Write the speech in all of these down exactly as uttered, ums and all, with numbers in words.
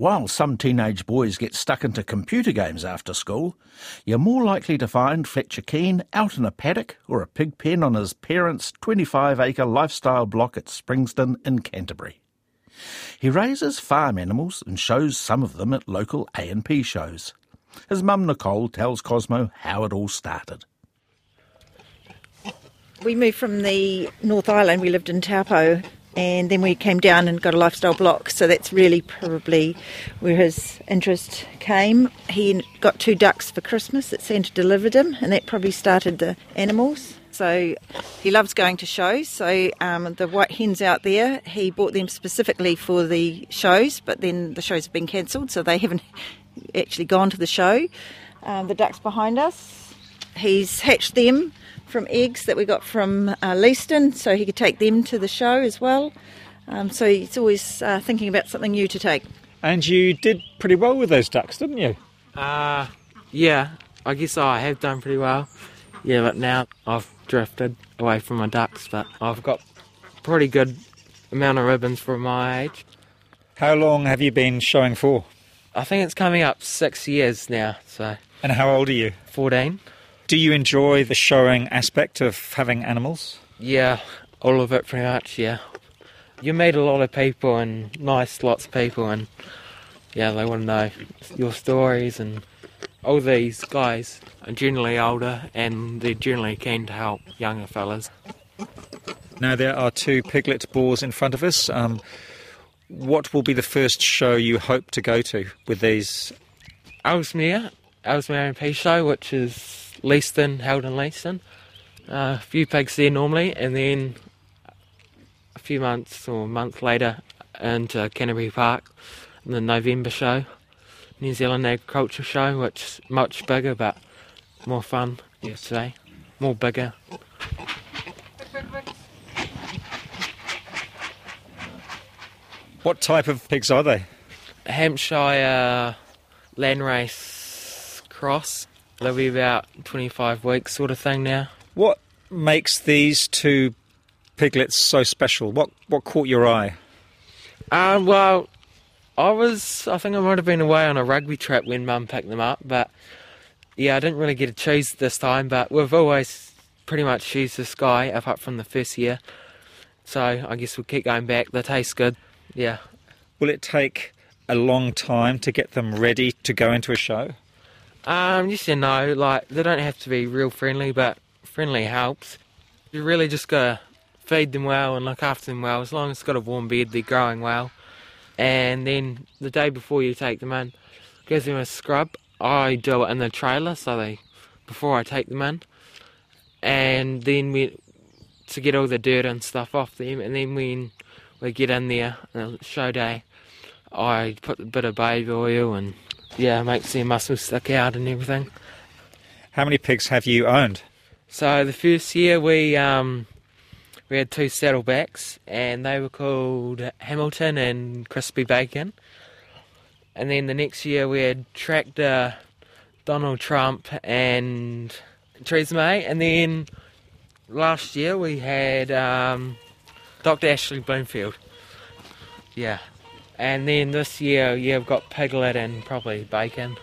While some teenage boys get stuck into computer games after school, you're more likely to find Fletcher Keane out in a paddock or a pig pen on his parents' twenty-five acre lifestyle block at Springston in Canterbury. He raises farm animals and shows some of them at local A and P shows. His mum Nicole tells Cosmo how it all started. We moved from the North Island, we lived in Taupo, and then we came down and got a lifestyle block, so that's really probably where his interest came. He got two ducks for Christmas that Santa delivered him, and that probably started the animals. So he loves going to shows, so um, the white hens out there, he bought them specifically for the shows, but then the shows have been cancelled, so they haven't actually gone to the show. Um, the ducks behind us, he's hatched them from eggs that we got from uh, Leaston, so he could take them to the show as well. Um, so he's always uh, thinking about something new to take. And you did pretty well with those ducks, didn't you? Uh, yeah, I guess I have done pretty well. Yeah, but now I've drifted away from my ducks, but I've got pretty good amount of ribbons for my age. How long have you been showing for? I think it's coming up six years now, so... And how old are you? fourteen. Do you enjoy the showing aspect of having animals? Yeah, all of it pretty much, yeah. You meet a lot of people and nice lots of people, and yeah, they want to know your stories, and all these guys are generally older and they're generally keen to help younger fellas. Now there are two piglet boars in front of us. Um, what will be the first show you hope to go to with these? Ellesmere, Ellesmere A and P show, which is Leaston, held in Leaston. Uh, a few pigs there normally, and then a few months or a month later into Canterbury Park, in the November show, New Zealand Agriculture Show, which is much bigger but more fun, you say, more bigger. What type of pigs are they? Hampshire Landrace Cross. They'll be about twenty-five weeks sort of thing now. What makes these two piglets so special? What what caught your eye? Um, well, I was, I think I might have been away on a rugby trip when Mum picked them up, but yeah, I didn't really get to choose this time, but we've always pretty much choose this guy apart from the first year. So I guess we'll keep going back. They taste good, yeah. Will it take a long time to get them ready to go into a show? Um, yes and no, like, they don't have to be real friendly, but friendly helps. You really just gotta feed them well and look after them well. As long as it's got a warm bed, they're growing well. And then the day before you take them in, give them a scrub. I do it in the trailer, so they, before I take them in. And then we, to get all the dirt and stuff off them, and then when we get in there, on the show day, I put a bit of baby oil and yeah, makes their muscles stick out and everything. How many pigs have you owned? So the first year we um, we had two saddlebacks, and they were called Hamilton and Crispy Bacon. And then the next year we had Tractor, Donald Trump and Tresemme. And then last year we had um, Doctor Ashley Bloomfield. Yeah. And then this year, yeah, we've got Piglet and probably Bacon.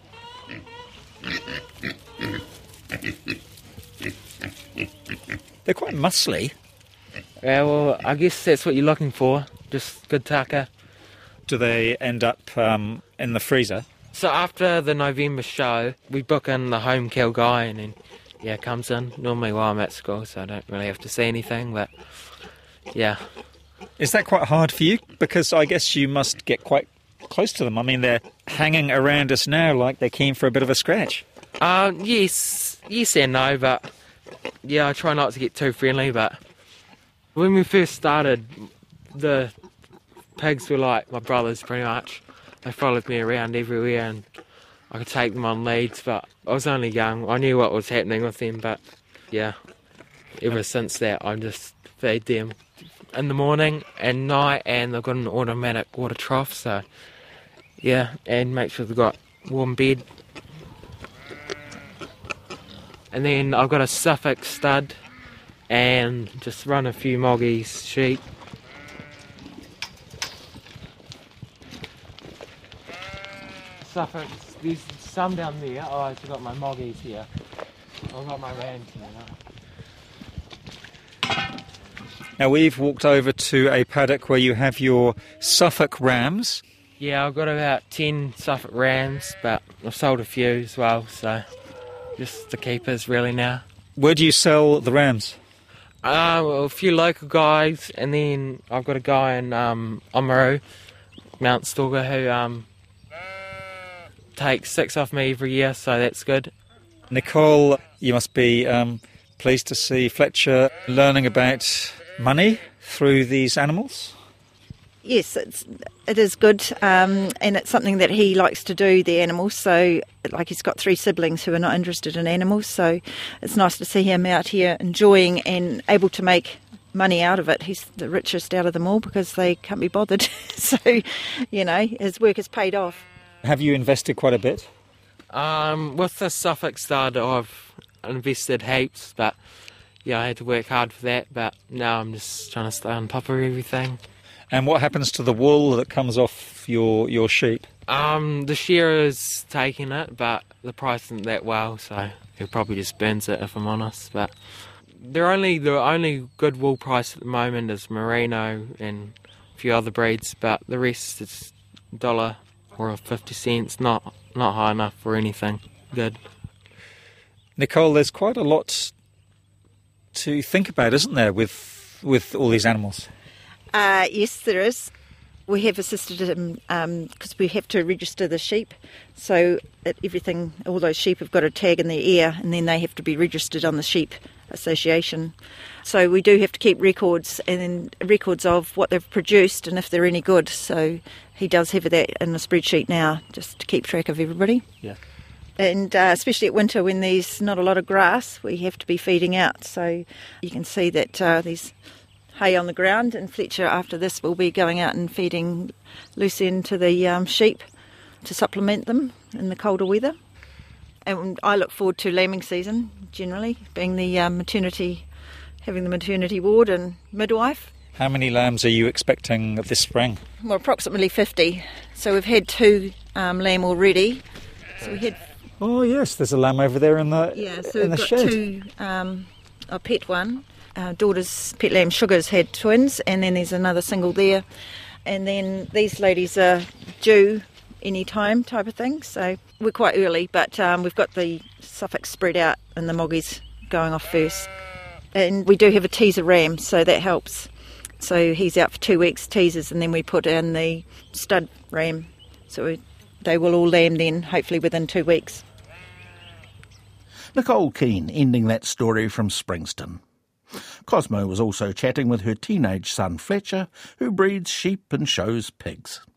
They're quite muscly. Yeah, well, I guess that's what you're looking for, just good tucker. Do they end up um, in the freezer? So after the November show, we book in the home kill guy, and then, yeah, comes in. Normally while I'm at school, so I don't really have to see anything, but, yeah. Is that quite hard for you? Because I guess you must get quite close to them. I mean, they're hanging around us now like they're keen for a bit of a scratch. Uh, yes, yes and no, but yeah, I try not to get too friendly, but when we first started, the pigs were like my brothers pretty much. They followed me around everywhere and I could take them on leads, but I was only young. I knew what was happening with them, but yeah, ever since that I just feed them in the morning and night, and they've got an automatic water trough, so yeah, and make sure they've got warm bed. And then I've got a Suffolk stud and just run a few Moggies sheep. Suffolks. There's some down there. Oh, I've got my moggies here. I've got my rams here now. Now we've walked over to a paddock where you have your Suffolk rams. Yeah, I've got about ten Suffolk rams, but I've sold a few as well, so just the keepers really now. Where do you sell the rams? Uh, well, a few local guys, and then I've got a guy in um, Oamaru, Mount Stalker, who um, takes six off me every year, so that's good. Nicole, you must be um, pleased to see Fletcher learning about money through these animals. Yes, it's, it is good, um, and it's something that he likes to do, the animals. So, like, he's got three siblings who are not interested in animals, so it's nice to see him out here enjoying and able to make money out of it. He's the richest out of them all because they can't be bothered. So, you know, his work has paid off. Have you invested quite a bit? Um, with the Suffolk stud, I've invested heaps, but yeah, I had to work hard for that. But now I'm just trying to stay on top of everything. And what happens to the wool that comes off your, your sheep? Um, the shearer's taking it, but the price isn't that well, so he probably just burns it if I'm honest. But they're only the only good wool price at the moment is merino and a few other breeds, but the rest is a dollar or fifty cents, not not high enough for anything good. Nicole, there's quite a lot to think about, isn't there, with with all these animals? Uh, yes, there is. We have assisted him because um, we have to register the sheep. So it, everything, all those sheep have got a tag in their ear, and then they have to be registered on the Sheep Association. So we do have to keep records and records of what they've produced and if they're any good. So he does have that in a spreadsheet now, just to keep track of everybody. Yeah. And uh, especially at winter when there's not a lot of grass, we have to be feeding out. So you can see that uh, there's hay on the ground, and Fletcher after this will be going out and feeding loose end to the um, sheep to supplement them in the colder weather. And I look forward to lambing season generally, being the um, maternity, having the maternity ward and midwife. How many lambs are you expecting this spring? Well, approximately fifty. So we've had two um, lamb already. So we had. Oh yes, there's a lamb over there in the Yeah, so in we've the got shed. two. Um, a pet one. Our daughter's pet lamb Sugar's had twins, and then there's another single there. And then these ladies are due any time type of thing. So we're quite early, but um, we've got the Suffolk spread out and the moggies going off first. And we do have a teaser ram, so that helps. So he's out for two weeks, teasers, and then we put in the stud ram. So we, they will all lamb then, hopefully within two weeks. Nicole Keane ending that story from Springston. Cosmo was also chatting with her teenage son Fletcher, who breeds sheep and shows pigs.